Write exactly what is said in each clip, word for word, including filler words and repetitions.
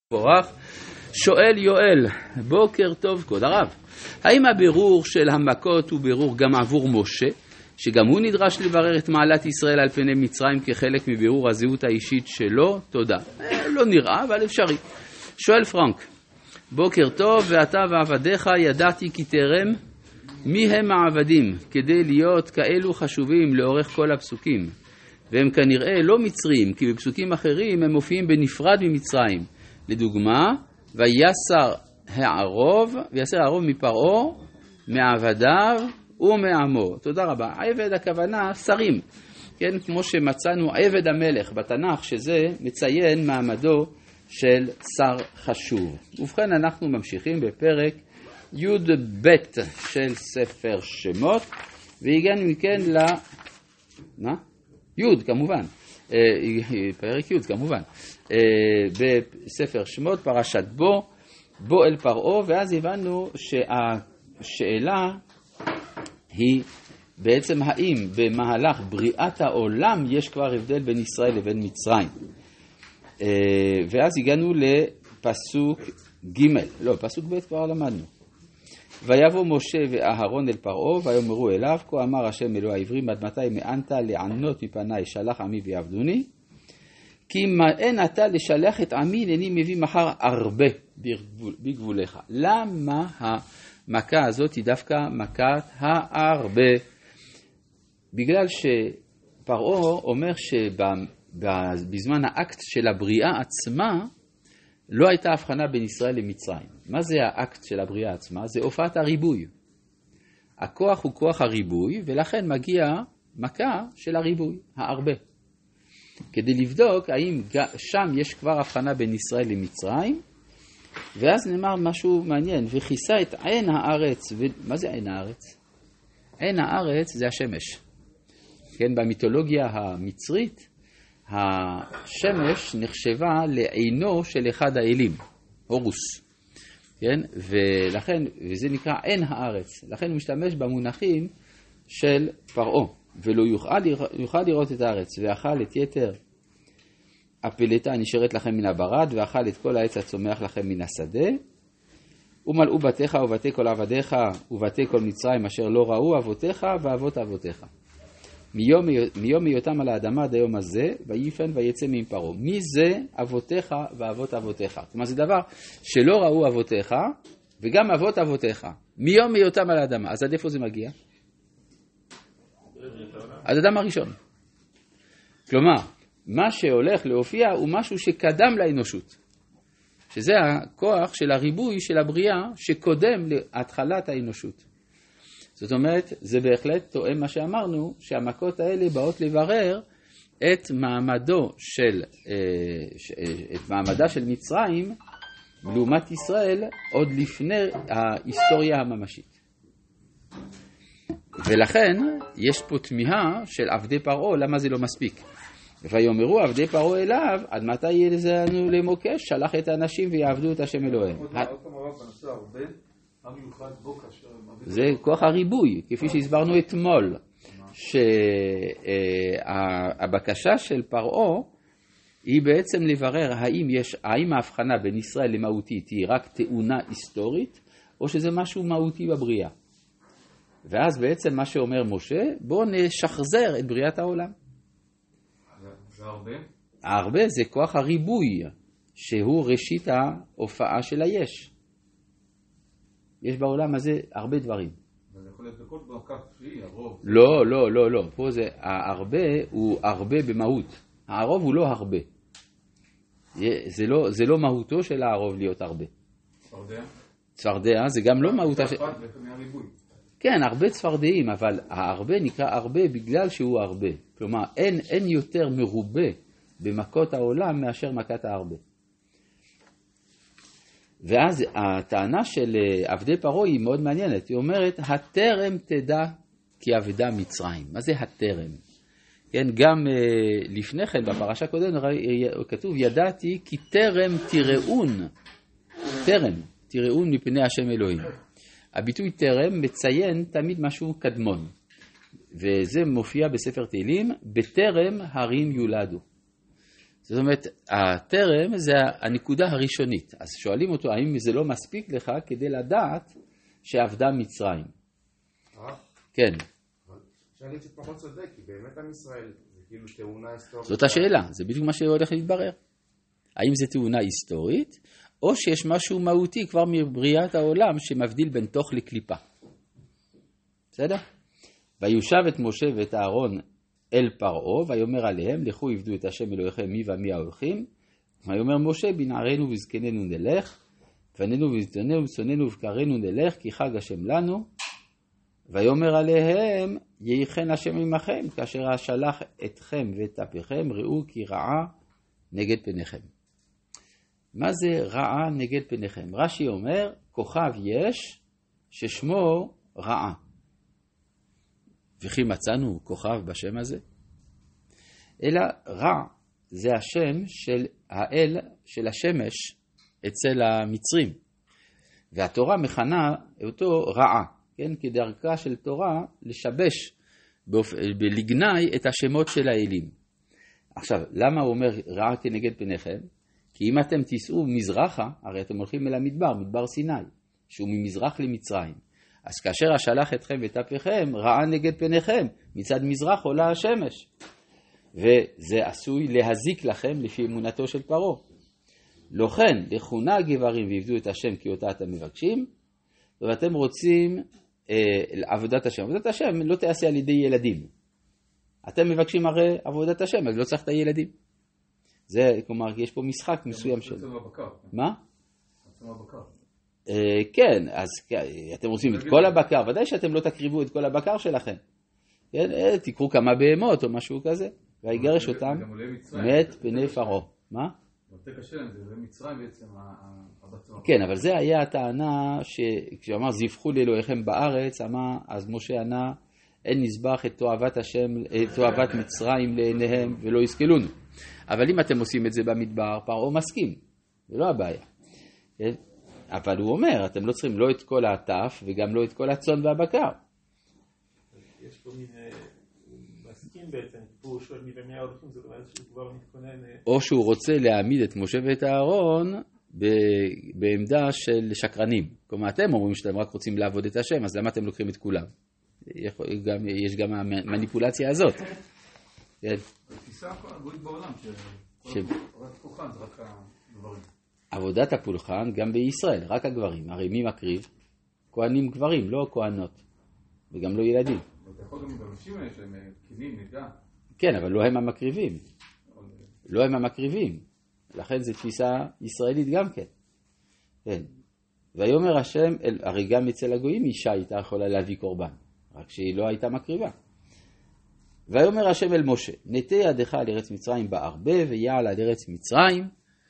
בורך. שואל יואל, בוקר טוב כבוד הרב, האם הבירור של המכות הוא בירור גם עבור משה, שגם הוא נדרש לברר את מעלת ישראל על פני מצרים כחלק מבירור הזהות האישית שלו? תודה. לא נראה, אבל אפשרי. שואל פרנק, בוקר טוב, ואתה ועבדיך ידעתי כי תרם מי הם העבדים כדי להיות כאלו חשובים לאורך כל הפסוקים, והם כנראה לא מצרים, כי בפסוקים אחרים הם מופיעים בנפרד ממצרים. לדוגמה, ויסר הערוב, ויסר הערוב מפרעה, מעבדיו ומעמו. תודה רבה. עבד הכוונה שרים, כן? כמו שמצאנו עבד המלך בתנ"ך, שזה מציין מעמדו של שר חשוב. ובכן, אנחנו ממשיכים בפרק י' ב' של ספר שמות, והגענו מכן ל... מה? י' כמובן. פרק י' כמובן. בספר שמות, פרשת בו, בו אל פרעה, ואז הבנו שהשאלה היא בעצם האם במהלך בריאת העולם יש כבר הבדל בין ישראל לבין מצרים. ואז הגענו לפסוק ג', לא, פסוק ב' כבר למדנו. ויבוא משה ואהרון אל פרעה ויאמרו אליו, כה אמר השם אלוהי העברים, עד מתי מאנת לענות מפני שלח עמי ויעבדוני? כי אין אתה לשלח את עמי, הנני מביא מחר הרבה בגבוליך. למה המכה הזאת היא דווקא מכת הרבה? בגלל שפרעה אומר שבזמן האקט של הבריאה עצמה לא הייתה הבחנה בין ישראל למצרים. מה זה האקט של הבריאה עצמה? זה הופעת הריבוי. הכוח הוא כוח הריבוי, ולכן מגיע מכה של הריבוי, הרבה. כדי לבדוק האם שם יש כבר הבחנה בין ישראל למצרים, ואז נאמר משהו מעניין, וכיסה את עין הארץ. ו... מה זה עין הארץ? עין הארץ זה השמש. כן, במיתולוגיה המצרית, השמש נחשבה לעינו של אחד האלים, הורוס. כן? ולכן, וזה נקרא עין הארץ. לכן הוא משתמש במונחים של פרעה. ולא יוכל, יוכל לראות את הארץ, ואכל את יתר הפלטה הנשארת לכם מן הברד, ואכל את כל העץ הצומח לכם מן השדה, ומלאו בתיך ובתי כל עבדיך ובתי כל מצרים אשר לא ראו אבותיך ואבות אבותיך. מיום, מיום היותם על האדמה עד היום הזה, ויפן ויצא מן פרעה. מי זה אבותיך ואבות אבותיך? כלומר זה דבר שלא ראו אבותיך וגם אבות אבותיך. מיום היותם על האדמה. אז עד איפה זה מגיע? עד אדם הראשון. כלומר, מה שהולך להופיע הוא משהו שקדם לאנושות. שזה הכוח של הריבוי של הבריאה שקודם להתחלת האנושות. זאת אומרת, זה בהחלט תואם מה שאמרנו, שהמכות האלה באות לברר את מעמדו של, את מעמדה של מצרים לעומת ישראל עוד לפני ההיסטוריה הממשית. ולכן יש פה תמיהה של עבדי פרעה, למה זה לא מספיק? ויאמרו עבדי פרעה אליו, עד מתי יזנו למוקש? שלח את האנשים ויעבדו את השם אלוהים. זה כוח הריבוי, כפי שהסברנו אתמול, שהבקשה של פרעה היא בעצם לברר האם יש, האם ההבחנה בין ישראל למהותית היא רק תאונה היסטורית, או שזה משהו מהותי בבריאה. ואז בעצם מה שאומר משה, בואו נשחזר את בריאת העולם. זה הרבה? הרבה זה כוח הריבוי, שהוא ראשית ההופעה של היש. יש בעולם הזה הרבה דברים. זה יכול להיות בכל ברכה כפי, הרוב. לא, לא, לא, לא. פה זה, הרבה הוא הרבה במהות. הרוב הוא לא הרבה. זה לא, זה לא מהותו של הרוב להיות הרבה. צפרדע? צפרדע זה גם לא מהותה של... מהריבוי. כן, הרבה צפרדעים, אבל הרבה נקרא הרבה בגלל שהוא הרבה. כלומר, אין, אין יותר מרובה במכות העולם מאשר מכת ההרבה. ואז הטענה של עבדי פרעה היא מאוד מעניינת. היא אומרת, הטרם תדע כי עבדה מצרים. מה זה הטרם? כן, גם לפני כן, בפרשה קודם, כתוב, ידעתי כי טרם תראון. טרם תראון מפני השם אלוהים. הביטוי טרם מציין תמיד משהו קדמון, וזה מופיע בספר תהילים, בטרם הרים יולדו. זאת אומרת, הטרם זה הנקודה הראשונית. אז שואלים אותו, האם זה לא מספיק לך כדי לדעת שעבדה מצרים? כן. שאני קצת פחות צודק, כי באמת עם ישראל זה כאילו תאונה היסטורית. זאת השאלה, זה בדיוק מה שהולך להתברר. האם זה תאונה היסטורית, או שיש משהו מהותי כבר מבריאת העולם שמבדיל בין תוך לקליפה. בסדר? ויושב את משה ואת אהרון אל פרעה, ויאמר עליהם, לכו עבדו את השם אלוהיכם מי ומי ההולכים. ויאמר משה, בנערינו וזקנינו נלך, בנינו וזקנינו ושונאינו ובקרינו נלך, כי חג השם לנו. ויאמר עליהם, יהי כן השם עמכם, כאשר אשלח אתכם ואת אפיכם, ראו כי רעה נגד פניכם. מה זה רעה נגד פניכם? רש"י אומר, כוכב יש ששמו רעה. וכי מצאנו כוכב בשם הזה? אלא רע זה השם של האל של השמש אצל המצרים. והתורה מכנה אותו רעה, כן? כדרכה של תורה לשבש בלגנאי את השמות של האלים. עכשיו, למה הוא אומר רעה כנגד פניכם? כי אם אתם תיסעו מזרחה, הרי אתם הולכים אל המדבר, מדבר סיני, שהוא ממזרח למצרים. אז כאשר אשלח אתכם ואת אפיכם, רעה נגד פניכם, מצד מזרח עולה השמש. וזה עשוי להזיק לכם לפי אמונתו של פרעה. לא כן, לכונה גברים ועבדו את השם כי אותה אתם מבקשים, ואתם רוצים אה, עבודת השם. עבודת השם לא תעשה על ידי ילדים. אתם מבקשים הרי עבודת השם, אז לא צריך את הילדים. זה, כלומר, יש פה משחק מסוים של... מה? כן, אז אתם רוצים את כל הבקר, ודאי שאתם לא תקריבו את כל הבקר שלכם. תקחו כמה בהמות או משהו כזה, ויגרש אותם מת פני פרעה. מה? כן, אבל זה היה הטענה שכשאמר זבחו לאלוהיכם בארץ, אז משה ענה, אין נזבח את תועבת השם, את תועבת מצרים לעיניהם ולא יסכלונו. אבל אם אתם עושים את זה במדבר, פרעה מסכים, זה לא הבעיה. כן? אבל הוא אומר, אתם לא צריכים לא את כל הטף וגם לא את כל הצאן והבקר. יש פה מין, הוא מסכים בעצם, פה הוא שואל מי ומי ההולכים, זאת אומרת שהוא כבר מתכונן... או שהוא רוצה להעמיד את משה ואת אהרון בעמדה של שקרנים. כלומר, אתם אומרים שאתם רק רוצים לעבוד את השם, אז למה אתם לוקחים את כולם? יש גם המניפולציה הזאת. התפיסה הגויית בעולם, שרק פולחן זה רק הגברים. עבודת הפולחן גם בישראל, רק הגברים. הרי מי מקריב? כהנים גברים, לא כהנות. וגם לא ילדים. אתה יכול גם בנשים האלה שהם כנים, נדע. כן, אבל לא הם המקריבים. לא הם המקריבים. לכן זו תפיסה ישראלית גם כן. כן. ויאמר השם, הרי גם אצל הגויים אישה הייתה יכולה להביא קורבן. רק שהיא לא הייתה מקריבה. ויאמר השם אל משה, נטה ידך על ארץ מצרים בארבה, ויעל על ארץ מצרים,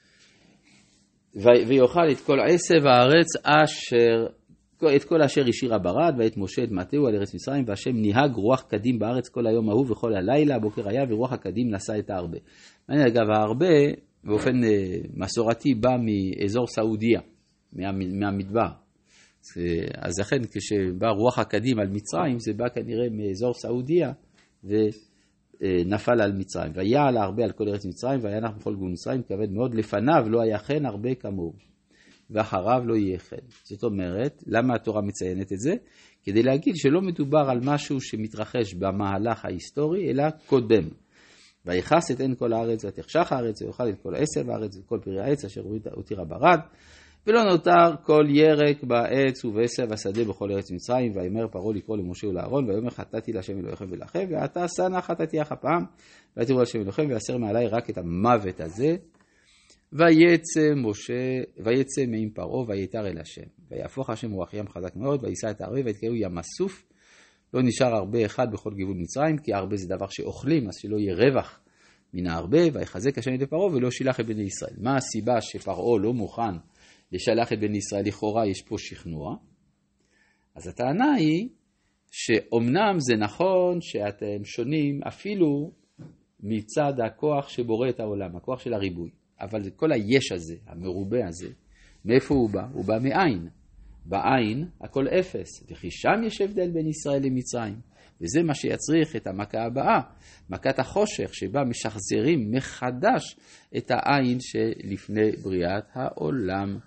ויאכל את כל עשב הארץ אשר, את כל אשר השאירה ברד, ואת משה את מטהו על ארץ מצרים, והשם נהג רוח קדים בארץ כל היום ההוא וכל הלילה, הבוקר היה, ורוח הקדים נשא את הארבה. מעניין, אגב, הארבה באופן מסורתי בא מאזור סעודיה, מה, מהמדבר. אז לכן כשבא רוח הקדים על מצרים, זה בא כנראה מאזור סעודיה, ונפל על מצרים. ויעל הרבה על כל ארץ מצרים, וינח בכל גבול מצרים, כבד מאוד, לפניו לא היה כן הרבה כמוהו, ואחריו לא יהיה כן. זאת אומרת, למה התורה מציינת את זה? כדי להגיד שלא מדובר על משהו שמתרחש במהלך ההיסטורי, אלא קודם. ויחס את עין כל הארץ, ותחשך הארץ, ויאכל את כל עשב הארץ, ואת כל פרי העץ, אשר הותירה ברד, ולא נותר כל ירק בעץ ובעשב השדה בכל ארץ מצרים. ויאמר פרעה לקרוא למשה ולאהרון, ויאמר חטאתי להשם אלוהיכם ולכם, ועתה שנא חטאתי אך הפעם, ותראו להשם אלוהיכם, ויסר מעלי רק את המוות הזה. ויצא משה, ויצא מעם פרעה, ויתר אל השם. ויהפוך השם רוח ים חזק מאוד, ויישא את הערבה, ויתקראו ים הסוף. לא נשאר הרבה אחד בכל גבול מצרים, כי הרבה זה דבר שאוכלים, אז שלא יהיה רווח מן הרבה. ויחזק השם את פרעה, ולא שילח את בני ישראל. מה הסיבה שפרעה לא מוכן לשלח את בני ישראל? לכאורה יש פה שכנוע. אז הטענה היא שאומנם זה נכון שאתם שונים אפילו מצד הכוח שבורא את העולם, הכוח של הריבוי. אבל כל היש הזה, המרובה הזה, מאיפה הוא בא? הוא בא מעין. בעין הכל אפס, וכי שם יש הבדל בין ישראל למצרים. וזה מה שיצריך את המכה הבאה, מכת החושך, שבה משחזרים מחדש את העין שלפני בריאת העולם.